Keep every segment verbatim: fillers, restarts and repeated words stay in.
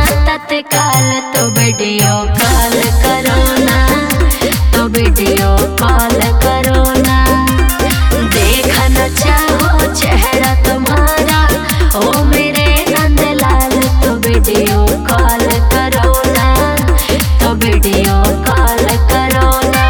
तत्काल तो video call करो ना, तो वीडियो कॉल करो ना। देखना चाहो चेहरा तुम्हारा ओ मेरे नंदलाल, तो वीडियो कॉल करो ना, तो वीडियो कॉल करो ना।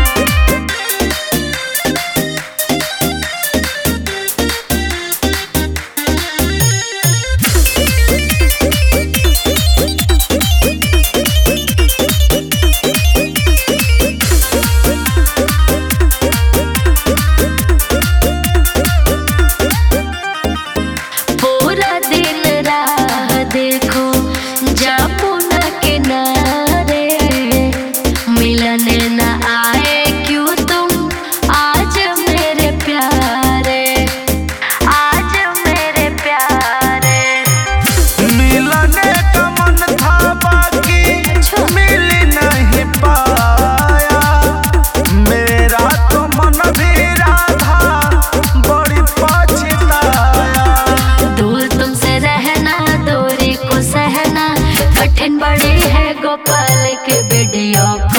मिलने न आए क्यों तुम आज मेरे प्यारे, आज मेरे प्यारे। मिलने का मन था बाकी मिल नहीं पाया, मेरा तो मन भी राधा बड़ी पछताया। दूर तुमसे रहना दूरी को सहना कठिन बड़ी है, गोपाल के वीडियो